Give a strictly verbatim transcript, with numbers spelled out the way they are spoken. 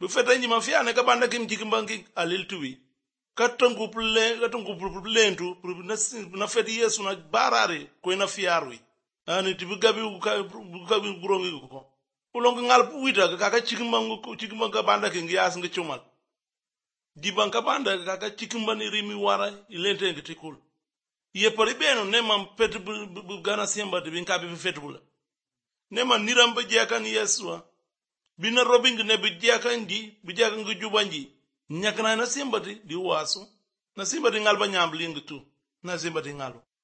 bu feta nji mafia ne ka banda kim jikimbangi alil tuwi katangu pule katangu pulentu na na feti Yesu na barare ko na fiarwi ani tibigabi bugabi gurongi ko ulong ngal wita ka ka chikimbangu chikimbanga banda kingi yas ngi chumal di banka banda ka ka chikimbani rimi wara ilente ngi tikul ye paribeno ne mam pet bu gana semba de bin ka bi fetbula ne man niram ba jekan Yesu bina robing ne bi jekan di bi jekan ngi jubanji nyakna na sembati di wasu na sembati ngalba nyambling tu na sembati ngalo